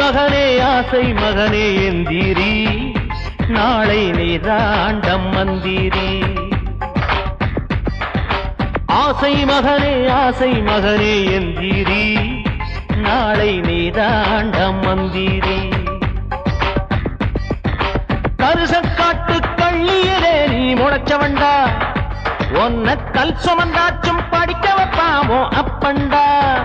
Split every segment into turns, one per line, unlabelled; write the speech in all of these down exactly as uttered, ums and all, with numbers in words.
மகனே ஆசை மகனே எந்திரி நாளை நீதாண்டம் மந்திரி ஆசை மகனே ஆசை மகனே எந்திரி நாளை நீதாண்டம் மந்திரி கருசக்காட்டு கள்ளியலே நீ முளைச்சவண்டா ஒன்ன கல் சுமந்தாச்சும் படிக்க வைப்பாமோ அப்பண்டா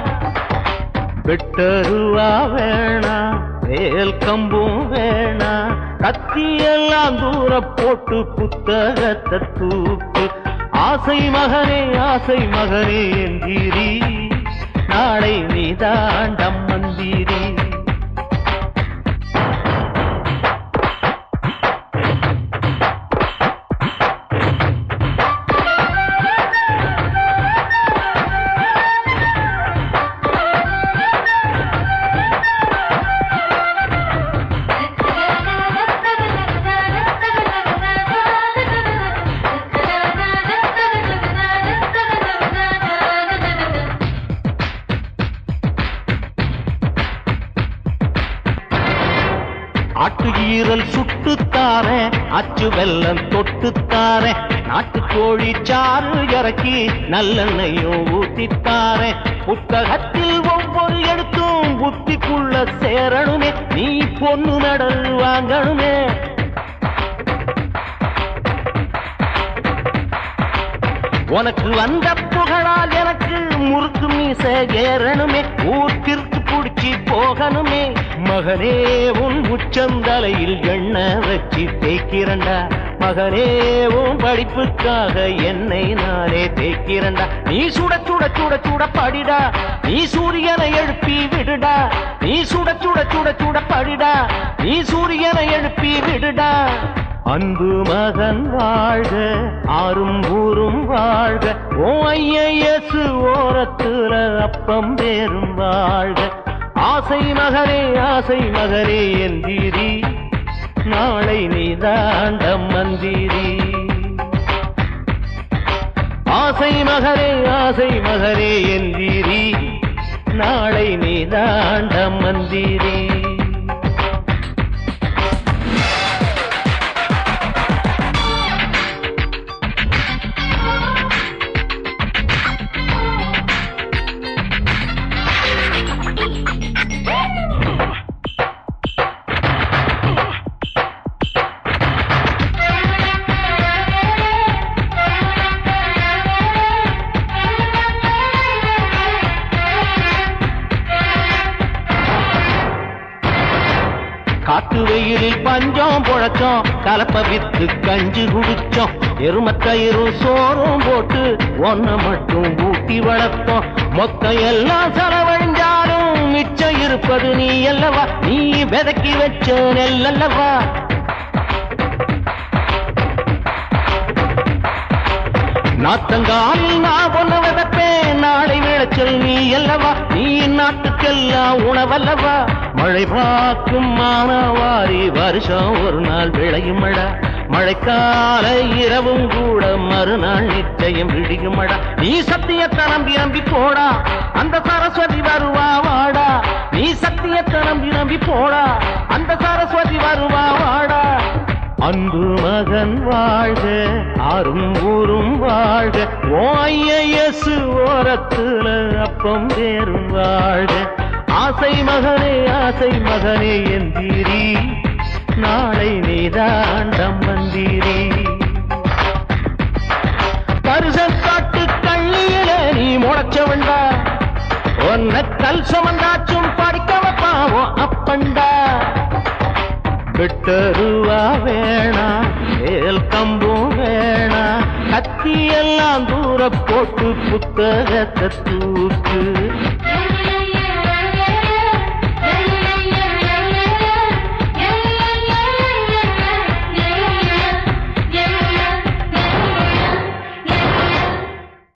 வெட்டருவா வேணா வேல் கம்பும் வேணா கத்தியெல்லாம் தூர போட்டு புத்தகத்தை தூக்கு ஆசை மகனே ஆசை மகனே எந்திரி நாளை நீதாண்டம் மந்திரி ஆட்டு ஈரல் சுட்டுத்தார அச்சு வெல்லம் தொட்டுத்தார நாட்டுக்கோழி சாறு இறக்கி நல்லெண்ணையும் ஊத்தித்தார புத்தகத்தில் ஒவ்வொரு எழுத்தும் புத்திக்குள்ள சேரணுமே நீ பொண்ணு நடல் வாங்கணுமே உனக்கு வந்த புகழால் எனக்கு முறுக்கு மீச ஏறணுமே ஊத்திற்கு புடிச்சி போகணுமே மகனே உன் உச்சந்தலையில் எண்ணெய் வச்சு தேய்க்கிறண்டா மகனே உன் படிப்புக்காக என்னை நானே தேய்க்கிறண்டா நீ சுட சுட சுட சுட படிடா நீ சூரியனை எழுப்பி விடுடா நீ சுட சுட சுட சுட படிடா நீ சூரியனை எழுப்பி விடுடா அன்பு மகன் வாழ்க ஆறும் ஊரும் வாழ்க ஓ ஐயஸ் ஓரத்துல அப்பம் பேரும் வாழ்க ஆசை மகனே ஆசை மகனே எந்திரி நாளை நீதாண்டம் மந்திரி ஆசை மகனே ஆசை மகனே எந்திரி நாளை நீதாண்டம் மந்திரி காட்டு வெயிலில் பஞ்சம் பொழச்சோம் கலப்ப வித்து கஞ்சி குடிச்சோம் எருமத்தயிரும் சோறும் போட்டு ஒன்ன மட்டும் ஊட்டி வளர்த்தோம் மொத்தம் எல்லாம் செலவழிஞ்சாலும் மிச்சம் இருப்பது நீ அல்லவா நீ விதக்கி வச்ச நெல்லல்லவா நாத்தங்காலில் நான் ஒண்ணு விதப்பேன் நாளை விளைச்சல் நீ அல்லவா நீ நாட்டுக்கெல்லாம் உணவல்லவா மழை பார்க்கும் மானவாரி வருஷம் ஒரு நாள் விளையும் மழை மழைக்கால இரவும் கூட மறுநாள் நிச்சயம் விழியும் மழை நீ சத்தியத்தை நம்பி நம்பி போடா அந்த சரஸ்வதி வருவா வாடா நீ சத்தியத்தை நம்பி நம்பி போடா அந்த சரஸ்வதி வருவா வாடா அன்பு மகன் வாழ்க ஆறும் ஊரும் வாழ்க ஓ ஐயஸ் ஓரத்துல அப்பம் பேரும் வாழ்க ஆசை மகனே ஆசை மகனே எந்திரி நாளை நீதாண்டம் மந்திரி கருசக்காட்டு கள்ளியில நீ முளைச்சவண்டா ஒன்ன கல் சுமந்தாச்சும் படிக்க வைப்பாவோ அப்பண்டா வெட்டருவா வேணா வேல் கம்பும் வேணா கத்தியெல்லாம் தூர போட்டு புத்தகத்தை தூக்கு